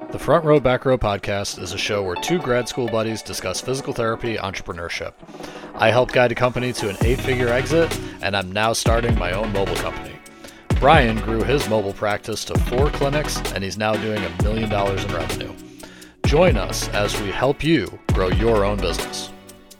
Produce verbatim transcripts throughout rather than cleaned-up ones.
The Front Row Back Row podcast is a show where two grad school buddies discuss physical therapy entrepreneurship. I helped guide a company to an eight-figure exit, and I'm now starting my own mobile company. Brian grew his mobile practice to four clinics, and he's now doing a million dollars in revenue. Join us as we help you grow your own business.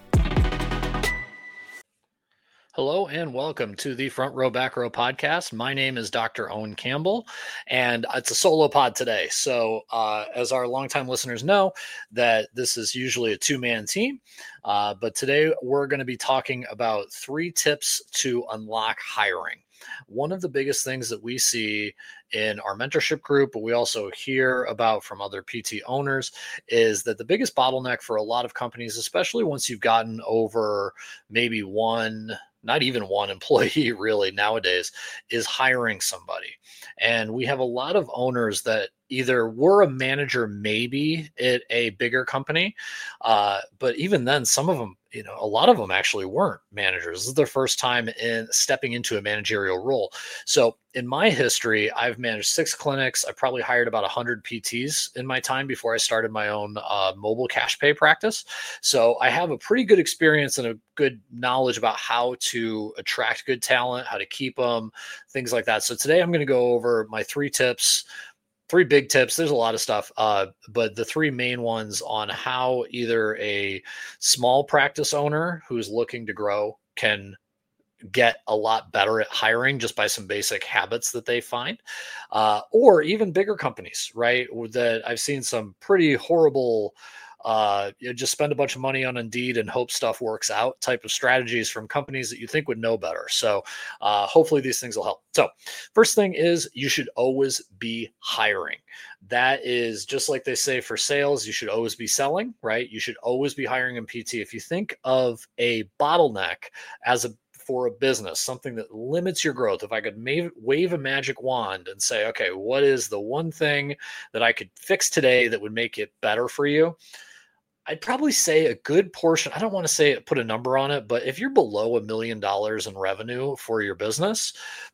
Hello and welcome to the Front Row Back Row podcast. My name is Doctor Owen Campbell, and it's a solo pod today. So uh, as our longtime listeners know, that this is usually a two-man team, uh, but today we're going to be talking about three tips to unlock hiring. One of the biggest things that we see in our mentorship group, but we also hear about from other P T owners, is that the biggest bottleneck for a lot of companies, especially once you've gotten over maybe one, not even one employee really nowadays, is hiring somebody. And we have a lot of owners that either were a manager maybe at a bigger company, uh, but even then, some of them, you know, a lot of them actually weren't managers. This is their first time in stepping into a managerial role. So in my history, I've managed six clinics. I probably hired about one hundred P Ts in my time before I started my own uh, mobile cash pay practice. So I have a pretty good experience and a good knowledge about how to attract good talent, how to keep them, things like that. So today I'm going to go over my three tips. Three big tips. There's a lot of stuff, uh, but the three main ones on how either a small practice owner who's looking to grow can get a lot better at hiring just by some basic habits that they find, uh, or even bigger companies, right? That I've seen some pretty horrible uh, you just spend a bunch of money on Indeed and hope stuff works out type of strategies from companies that you think would know better. So uh, hopefully these things will help. So first thing is you should always be hiring. That is just like they say for sales, you should always be selling, right? You should always be hiring in P T. If you think of a bottleneck as a for a business, something that limits your growth, if I could ma- wave a magic wand and say, okay, what is the one thing that I could fix today that would make it better for you? I'd probably say a good portion, I don't want to say put a number on it, but if you're below a million dollars in revenue for your business,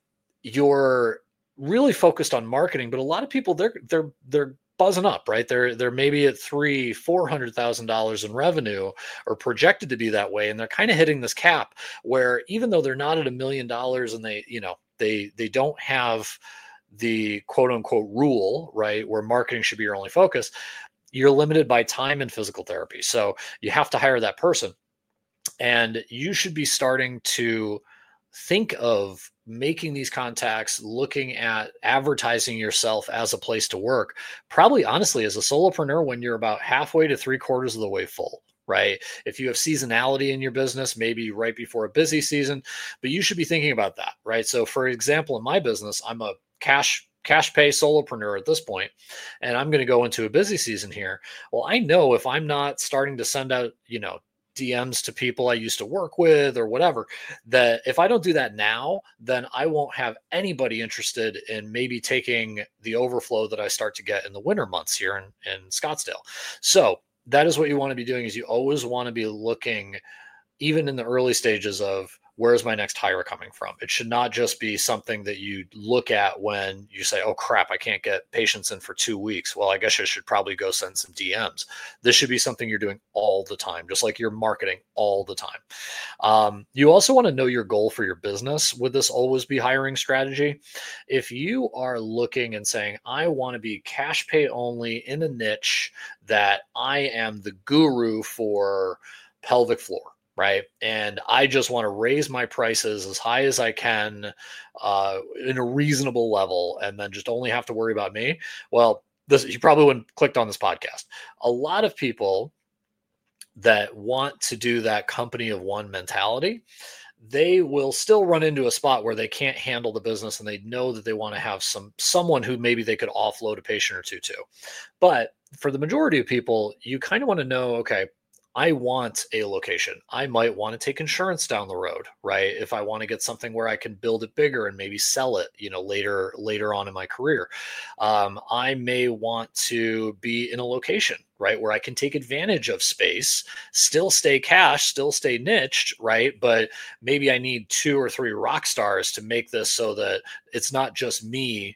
you're really focused on marketing. But a lot of people, they're they're they're buzzing up, right? They're they're maybe at three, four hundred thousand dollars in revenue, or projected to be that way, and they're kind of hitting this cap where even though they're not at a million dollars and they, you know, they they don't have the quote unquote rule, right, where marketing should be your only focus, you're limited by time and physical therapy. So you have to hire that person. And you should be starting to think of making these contacts, looking at advertising yourself as a place to work, probably honestly as a solopreneur when you're about halfway to three quarters of the way full, right? If you have seasonality in your business, maybe right before a busy season, but you should be thinking about that, right? So for example, in my business, I'm a cash cash pay solopreneur at this point, and I'm going to go into a busy season here. Well, I know if I'm not starting to send out, you know, D Ms to people I used to work with or whatever, that if I don't do that now, then I won't have anybody interested in maybe taking the overflow that I start to get in the winter months here in, in Scottsdale. So that is what you want to be doing, is you always want to be looking, even in the early stages, of where's my next hire coming from? It should not just be something that you look at when you say, oh crap, I can't get patients in for two weeks. Well, I guess I should probably go send some D Ms. This should be something you're doing all the time, just like you're marketing all the time. Um, you also want to know your goal for your business with this always be hiring strategy. If you are looking and saying, I want to be cash pay only in a niche that I am the guru for pelvic floor, right? And I just want to raise my prices as high as I can uh, in a reasonable level, and then just only have to worry about me. Well, this, you probably wouldn't clicked on this podcast. A lot of people that want to do that company of one mentality, they will still run into a spot where they can't handle the business, and they know that they want to have some someone who maybe they could offload a patient or two to. But for the majority of people, you kind of want to know, okay, I want a location. I might want to take insurance down the road, right? If I want to get something where I can build it bigger and maybe sell it, you know, later, later on in my career. Um, I may want to be in a location, right, where I can take advantage of space, still stay cash, still stay niched, right? But maybe I need two or three rock stars to make this so that it's not just me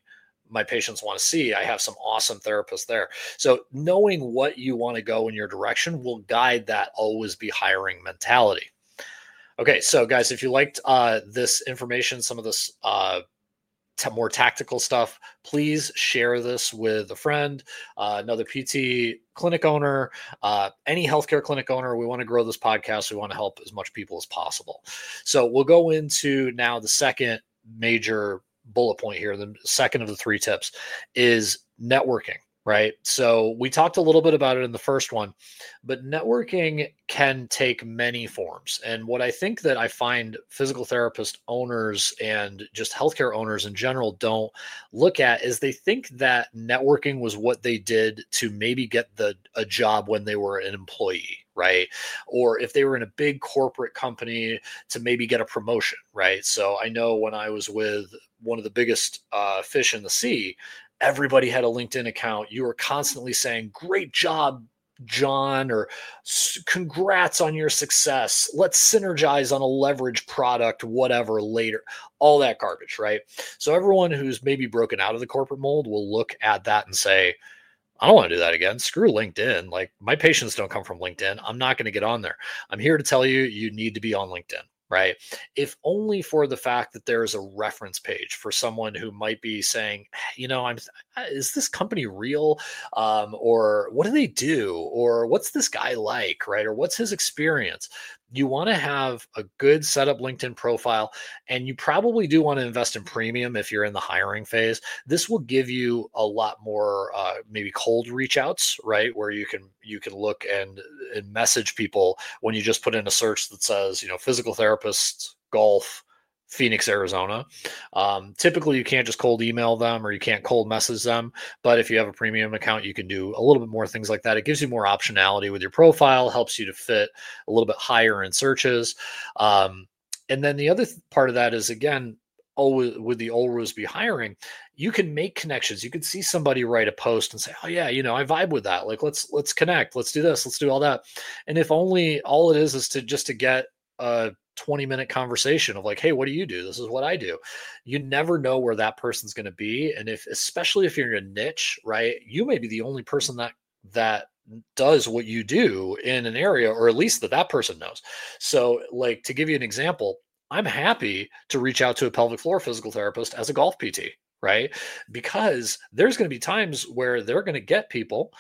my patients want to see, I have some awesome therapists there. So knowing what you want to go in your direction will guide that always be hiring mentality. Okay, so guys, if you liked uh, this information, some of this uh, t- more tactical stuff, please share this with a friend, uh, another P T clinic owner, uh, any healthcare clinic owner. We want to grow this podcast. We want to help as much people as possible. So we'll go into now the second major bullet point here. The second of the three tips is networking. Right. So we talked a little bit about it in the first one, but networking can take many forms. And what I think that I find physical therapist owners and just healthcare owners in general don't look at is they think that networking was what they did to maybe get the a job when they were an employee, right? Or if they were in a big corporate company to maybe get a promotion, right? So I know when I was with one of the biggest uh, fish in the sea, everybody had a LinkedIn account. You were constantly saying, "Great job, John," or "Congrats on your success. Let's synergize on a leverage product, whatever, later." All that garbage, right? So everyone who's maybe broken out of the corporate mold will look at that and say, I don't want to do that again. Screw LinkedIn. Like, my patients don't come from LinkedIn. I'm not going to get on there. I'm here to tell you, you need to be on LinkedIn, right? If only for the fact that there's a reference page for someone who might be saying, you know, I'm, is this company real? Um, or what do they do? Or what's this guy like, right? Or what's his experience? You want to have a good setup LinkedIn profile, and you probably do want to invest in premium if you're in the hiring phase. This will give you a lot more uh, maybe cold reach outs, right? Where you can you can look and, and message people when you just put in a search that says, you know, physical therapist, golf, Phoenix, Arizona. Um, typically, you can't just cold email them or you can't cold message them. But if you have a premium account, you can do a little bit more things like that. It gives you more optionality with your profile, helps you to fit a little bit higher in searches. Um, and then the other th- part of that is, again, always with the always be hiring, you can make connections. You can see somebody write a post and say, "Oh yeah, you know, I vibe with that. Like, let's let's connect. Let's do this. Let's do all that." And if only all it is is to just to get a twenty minute conversation of like, "Hey, what do you do? This is what I do." You never know where that person's going to be. And if, especially if you're in a niche, right, you may be the only person that, that does what you do in an area, or at least that that person knows. So, like, to give you an example, I'm happy to reach out to a pelvic floor physical therapist as a golf P T, right? Because there's going to be times where they're going to get people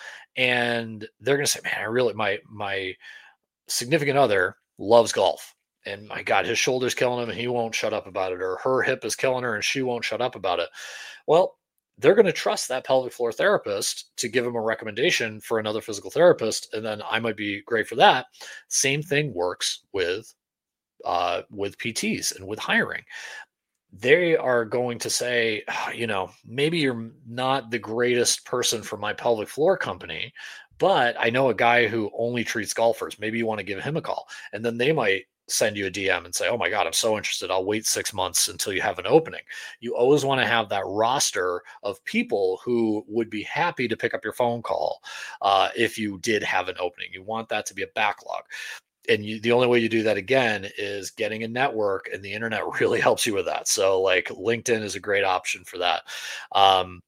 and they're going to say, "Man, I really, my, my significant other loves golf. And my God, his shoulder's killing him and he won't shut up about it." Or her hip is killing her and she won't shut up about it. Well, they're going to trust that pelvic floor therapist to give them a recommendation for another physical therapist. And then I might be great for that. Same thing works with uh, with P Ts and with hiring. They are going to say, "Oh, you know, maybe you're not the greatest person for my pelvic floor company, but I know a guy who only treats golfers. Maybe you want to give him a call." And then they might send you a D M and say, "Oh my God, I'm so interested. I'll wait six months until you have an opening." You always want to have that roster of people who would be happy to pick up your phone call uh, if you did have an opening. You want that to be a backlog. And you, the only way you do that, again, is getting a network, and the internet really helps you with that. So like LinkedIn is a great option for that. Um,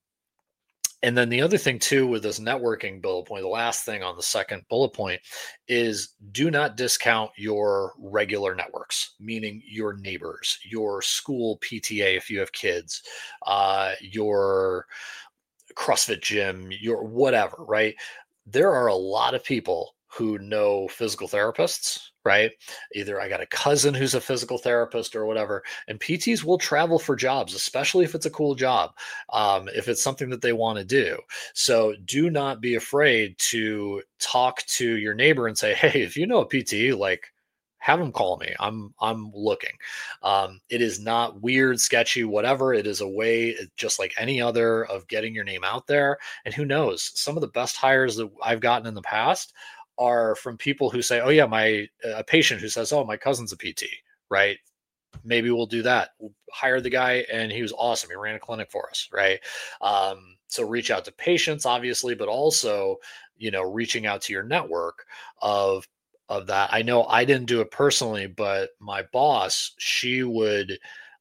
and then the other thing too, with this networking bullet point, the last thing on the second bullet point is, do not discount your regular networks, meaning your neighbors, your school P T A if you have kids, uh, your CrossFit gym, your whatever, right? There are a lot of people who know physical therapists, right? Either I got a cousin who's a physical therapist or whatever, and P Ts will travel for jobs, especially if it's a cool job, um, if it's something that they want to do. So do not be afraid to talk to your neighbor and say, "Hey, if you know a P T, like, have them call me. I'm I'm looking." Um, it is not weird, sketchy, whatever. It is a way, just like any other, of getting your name out there. And who knows? Some of the best hires that I've gotten in the past are from people who say, "Oh yeah, my a patient who says, oh, my cousin's a P T," right? Maybe we'll do that. We'll hire the guy, and he was awesome. He ran a clinic for us, right? Um, so reach out to patients, obviously, but also, you know, reaching out to your network of of that. I know I didn't do it personally, but my boss, she would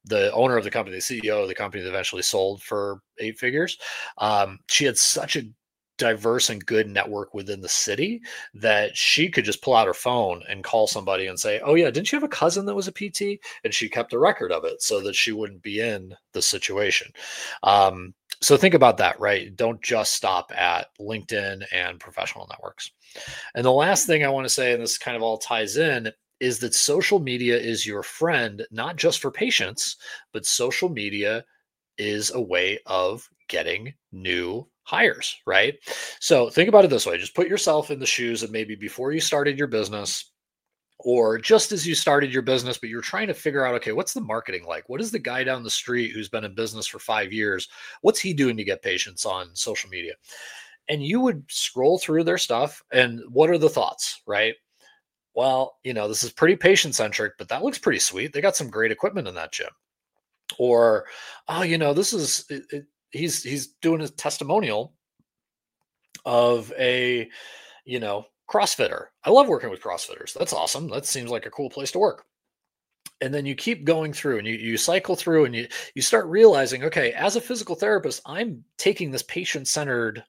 the owner of the company, the C E O of the company that eventually sold for eight figures. Um, she had such a diverse and good network within the city that she could just pull out her phone and call somebody and say, "Oh yeah, didn't you have a cousin that was a P T?" And she kept a record of it so that she wouldn't be in the situation. Um, so think about that, right? Don't just stop at LinkedIn and professional networks. And the last thing I want to say, and this kind of all ties in, is that social media is your friend, not just for patients, but social media is a way of getting new hires, right? So think about it this way. Just put yourself in the shoes of maybe before you started your business or just as you started your business, but you're trying to figure out, okay, what's the marketing like? What is the guy down the street who's been in business for five years? What's he doing to get patients on social media? And you would scroll through their stuff. And what are the thoughts, right? Well, you know, this is pretty patient centric, but that looks pretty sweet. They got some great equipment in that gym. Or, oh, you know, this is it, it, he's he's doing a testimonial of a, you know, CrossFitter. I love working with CrossFitters. That's awesome. That seems like a cool place to work. And then you keep going through and you, you cycle through and you you start realizing, okay, as a physical therapist, I'm taking this patient-centered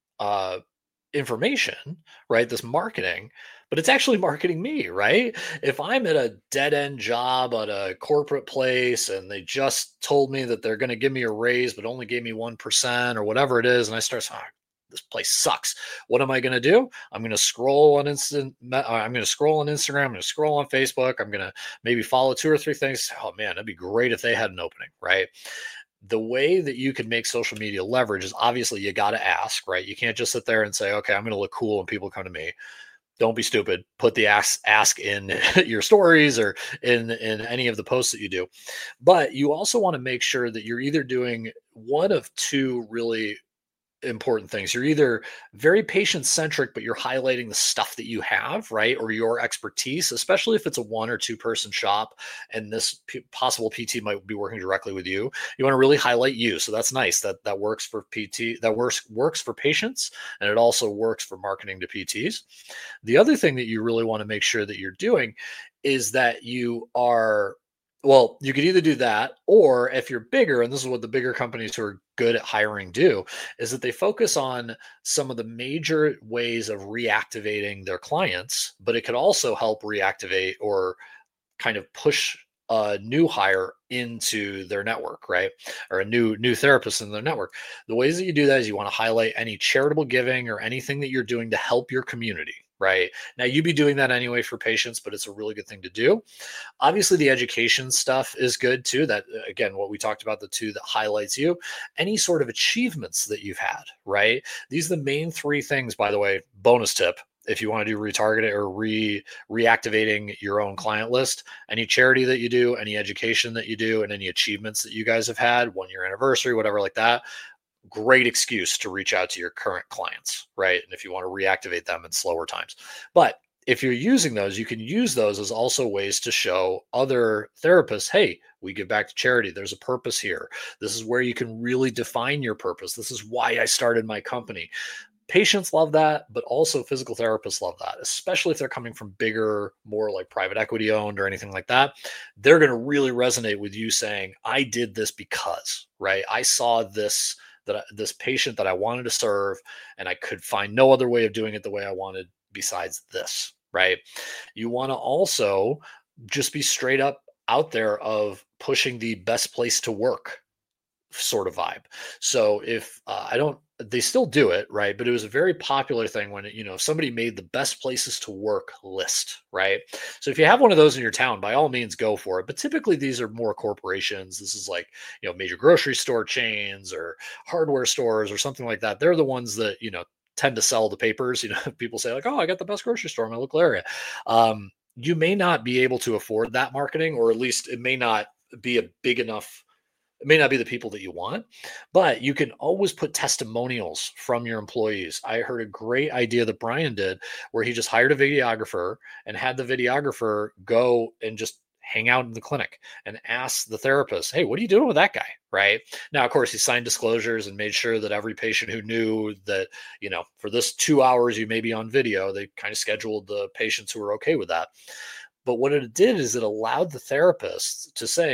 uh information, right? This marketing, but it's actually marketing me, right? If I'm at a dead end job at a corporate place and they just told me that they're going to give me a raise, but only gave me one percent or whatever it is, and I start saying, "Oh, this place sucks. What am I going to do? I'm going to scroll on instant. uh, I'm going to scroll on Instagram. I'm going to scroll on Facebook. I'm going to maybe follow two or three things. Oh man, that'd be great if they had an opening, right? The way that you can make social media leverage is obviously you got to ask, right? You can't just sit there and say, okay, I'm going to look cool when people come to me. Don't be stupid. Put the ask ask in your stories or in in any of the posts that you do. But you also want to make sure that you're either doing one of two really important things. You're either very patient centric, but you're highlighting the stuff that you have, right? Or your expertise, especially if it's a one or two person shop and this p- possible P T might be working directly with you. You want to really highlight you. So that's nice. That that works for P T, that works works for patients, and it also works for marketing to P Ts. The other thing that you really want to make sure that you're doing is that you are well, you could either do that, or if you're bigger, and this is what the bigger companies who are good at hiring do, is that they focus on some of the major ways of reactivating their clients, but it could also help reactivate or kind of push a new hire into their network, right? Or a new new therapist in their network. The ways that you do that is you want to highlight any charitable giving or anything that you're doing to help your community, right? Now you'd be doing that anyway for patients, but it's a really good thing to do. Obviously, the education stuff is good too. That, uh, again, what we talked about, the two that highlights you, any sort of achievements that you've had, right? These are the main three things, by the way. Bonus tip: if you want to do retargeting or re reactivating your own client list, any charity that you do, any education that you do, and any achievements that you guys have had, one year anniversary, whatever like that, great excuse to reach out to your current clients, right? And if you want to reactivate them in slower times. But if you're using those, you can use those as also ways to show other therapists, hey, we give back to charity. There's a purpose here. This is where you can really define your purpose. This is why I started my company. Patients love that, but also physical therapists love that, especially if they're coming from bigger, more like private equity owned or anything like that. They're going to really resonate with you saying, I did this because, right? I saw this that I, this patient that I wanted to serve, and I could find no other way of doing it the way I wanted besides this, right? You want to also just be straight up out there of pushing the best place to work sort of vibe. So if uh, I don't, they still do it, right? But it was a very popular thing when, you know, somebody made the best places to work list, right? So if you have one of those in your town, by all means, go for it. But typically these are more corporations. This is like, you know, major grocery store chains or hardware stores or something like that. They're the ones that, you know, tend to sell the papers. You know, people say like, oh, I got the best grocery store in my local area. Um, you may not be able to afford that marketing, or at least it may not be a big enough, it may not be the people that you want, but you can always put testimonials from your employees. I heard a great idea that Brian did where he just hired a videographer and had the videographer go and just hang out in the clinic and ask the therapist, hey, what are you doing with that guy? Right now, of course, he signed disclosures and made sure that every patient who knew that, you know, for this two hours you may be on video, they kind of scheduled the patients who were okay with that. But what it did is it allowed the therapist to say,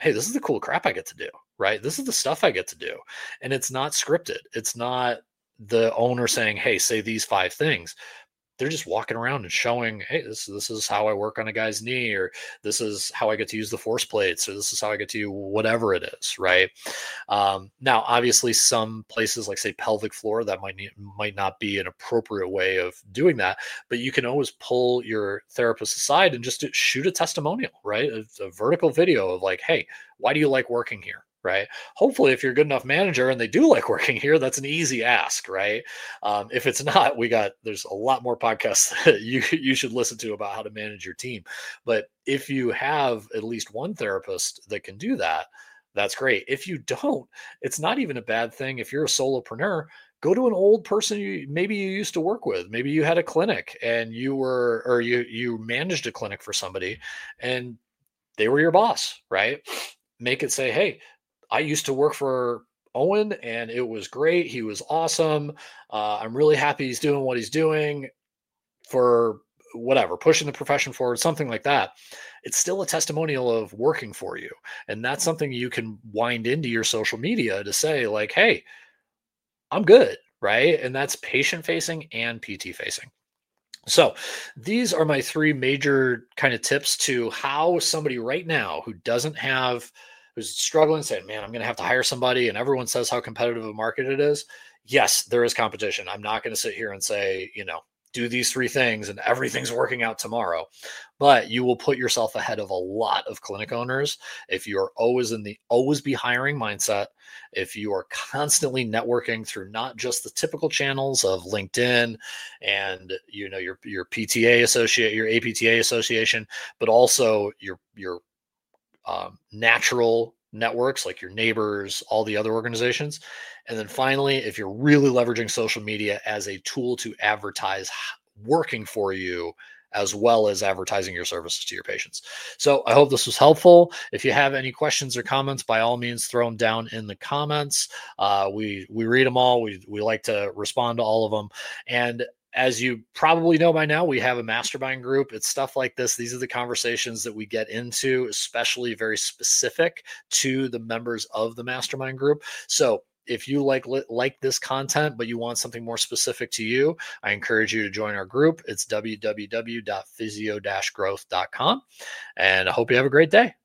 hey, this is the cool crap I get to do, right? This is the stuff I get to do. And it's not scripted. It's not the owner saying, hey, say these five things. They're just walking around and showing, hey, this this is how I work on a guy's knee, or this is how I get to use the force plates, or this is how I get to whatever it is, right? Um, now, obviously, some places like say pelvic floor, that might need, might not be an appropriate way of doing that, but you can always pull your therapist aside and just do- shoot a testimonial, right? A, a vertical video of like, hey, why do you like working here? Right. Hopefully, if you're a good enough manager and they do like working here, that's an easy ask, right? Um, if it's not, we got there's a lot more podcasts that you you should listen to about how to manage your team. But if you have at least one therapist that can do that, that's great. If you don't, it's not even a bad thing. If you're a solopreneur, go to an old person you maybe you used to work with. Maybe you had a clinic and you were or you you managed a clinic for somebody and they were your boss, right? Make it say, hey, I used to work for Owen and it was great. He was awesome. Uh, I'm really happy he's doing what he's doing for whatever, pushing the profession forward, something like that. It's still a testimonial of working for you. And that's something you can wind into your social media to say, like, hey, I'm good. Right. And that's patient facing and P T facing. So these are my three major kind of tips to how somebody right now who doesn't have, who's struggling, saying, man, I'm going to have to hire somebody. And everyone says how competitive a market it is. Yes, there is competition. I'm not going to sit here and say, you know, do these three things and everything's working out tomorrow. But you will put yourself ahead of a lot of clinic owners if you are always in the always be hiring mindset, if you are constantly networking through not just the typical channels of LinkedIn and you know your your P T A associate, your A P T A association, but also your your um, natural networks like your neighbors, all the other organizations. And then finally, if you're really leveraging social media as a tool to advertise working for you, as well as advertising your services to your patients. So I hope this was helpful. If you have any questions or comments, by all means, throw them down in the comments. Uh, we we read them all. We we like to respond to all of them. And as you probably know by now, we have a mastermind group. It's stuff like this. These are the conversations that we get into, especially very specific to the members of the mastermind group. So if you like like this content, but you want something more specific to you, I encourage you to join our group. It's w w w dot physio dash growth dot com. And I hope you have a great day.